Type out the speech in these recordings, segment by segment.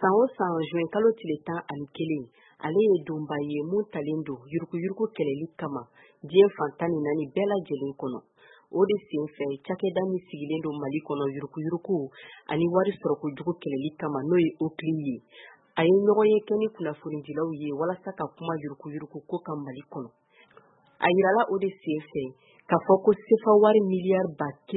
san o san juin kalo tile 11 ale ye donba ye mun talen don yuruguyurugu kɛlɛli kama diɲɛ fan 14 bɛɛ lajɛlen kɔnɔ. O de senfɛ cakɛda min sigilen don Mali kɔnɔ yuruguyurugu ani wari sɔrɔkojugu kɛlɛli kama n'o ye OCLI ye. A ye ɲɔgɔn ye kɛ ni kunnafonidilaw ye walasa ka kuma yuruguyurugu ko kan Mali kɔnɔ. A yirala o de senfɛ k'a fɔ ko sefa wari miliyari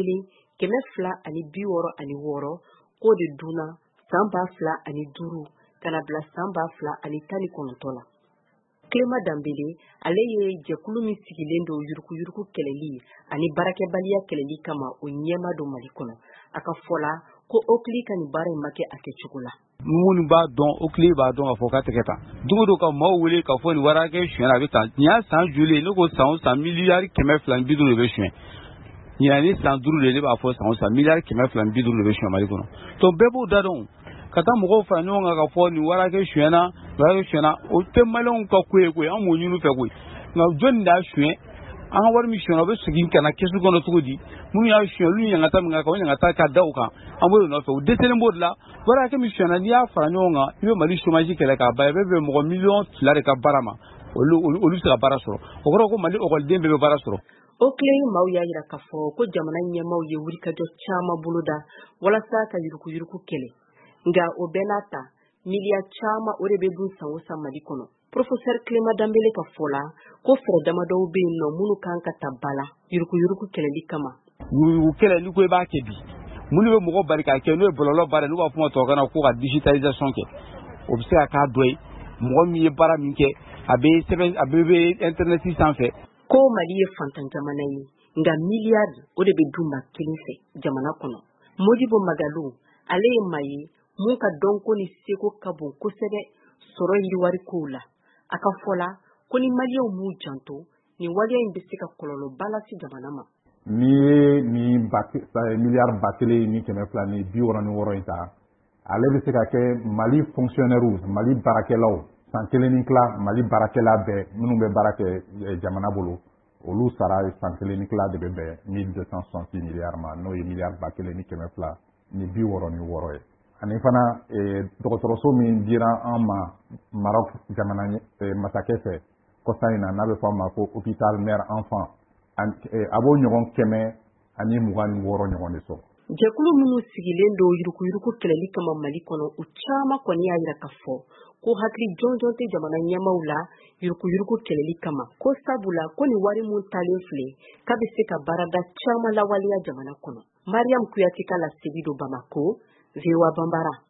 1,266 k'o de dunna san 2005 kana bila san 2019 la. Clément Dembélé ale ye jɛkulu min sigilen don yuruguyurugu kɛlɛli ani barakɛbaliya kɛlɛli kama o ɲɛma don Mali kɔnɔ. A ka fɔ la ko OCLI ka nin baara in ma kɛ a kɛcogo la. Munnu b'a dɔn OCLI b'a dɔn ka fɔ ka tɛgɛ ta. Dugu do ka maaw wele ka fɔ ni warakɛ suɲɛna a bɛ tan. Nin y'a san joli ne ko san o san miliyari 250 de bɛ suɲɛ. Ɲinɛ ni san 5 de ne b'a fɔ san o san miliyari 250 de bɛ suɲɛ Mali kɔnɔ. Donc bɛɛ b'o da dɔn. Ka taa mɔgɔw fara ɲɔgɔn kan ka fɔ ni warakɛ suɲɛna o tɛ maliyɛnw ka ko ye koyi an m'o ɲini u fɛ koyi. Nka jɔnni de y'a suɲɛ an ka wari min suɲɛna o bɛ segin ka na kɛsu kɔnɔ cogo di minnu y'a suɲɛ olu ɲangata min kan o ɲangata ka da o kan an b'o de nɔfɛ o dɛsɛlen b'o de la warakɛ min suɲɛna n'i y'a fara ɲɔgɔn kan i bɛ Mali chômage kɛlɛ k'a ban i bɛ bɛn mɔgɔ 2 de ka baara ma olu bɛ se ka baara sɔrɔ o kɔrɔ ko Mali ɔkɔliden bɛɛ bɛ baara sɔrɔ. OCLI maaw y'a yira k'a fɔ ko jamana ɲɛmaaw ye wulikajɔ caman boloda walasa ka yuruguyurugu kɛlɛ. Nga o bɛɛ n'a ta miliyari caman o de bɛ dun san o san Mali kɔnɔ. Professeur Clément Dembélé ka fɔ la ko fɛɛrɛ damadɔw bɛ yen nɔ minnu kan ka ta ba la yuruguyurugu kɛlɛli kama. Yuruguyurugu kɛlɛ ni ko i b'a kɛ bi minnu bɛ mɔgɔ bari k'a kɛ n'o ye bɔlɔlɔ baara n'u b'a fɔ ma tubabukan na ko ka digitalisation kɛ o bɛ se ka k'a dɔ ye mɔgɔ min ye baara min kɛ a bɛ internet sanfɛ. Ko Mali ye fantan jamana ye nka miliyari o de bɛ dun maa kelen fɛ jamana kɔnɔ. Modibo Magalu ale ye maa ye mun ka dɔnko ni seko ka bon kosɛbɛ sɔrɔ yiriwari kow la. A ka fɔ la ko ni maliyɛnw m'u janto nin waleya in bɛ se ka kɔlɔlɔba lase jamana ma. N'i ye nin miliyari 1,266 in ta ale bɛ se ka kɛ Mali fonctionnaires Mali baarakɛlaw san 1 ni tila Mali baarakɛla bɛɛ minnu bɛ baara kɛ jamana bolo olu sara san 1 ni tila de bɛ bɛn 1,266 miliyari ma n'o ye miliyari 1,266 ye. Ani fana dɔgɔtɔrɔso min dira an ma Maroc jamana masakɛ fɛ kɔsa in na n'a bɛ fɔ a ma ko hôpital mère enfant a b'o ɲɔgɔn 126 ɲɔgɔn de sɔrɔ. Jɛkulu minnu sigilen don yuruguyurugu kɛlɛli kama Mali kɔnɔ u caman kɔni y'a yira k'a fɔ ko hakili jɔnjɔn tɛ jamana ɲɛmaaw la yuruguyurugu kɛlɛli kama ko sabula ko ni wari mun talen filɛ k'a bɛ se ka baarada caman lawaleya jamana kɔnɔ. Mariam Kuyate ka laseli don Bamako, VOA Bambara.